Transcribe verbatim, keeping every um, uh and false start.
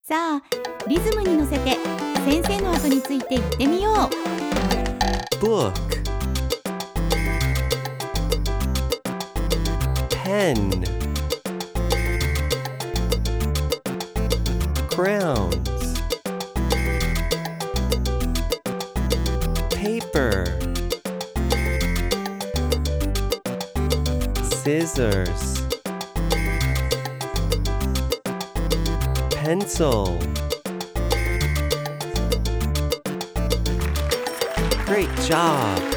さあ、リズムに乗せて先生の後について言ってみよう。 book, pen, crowns, paper, scissors, pencil. Great job!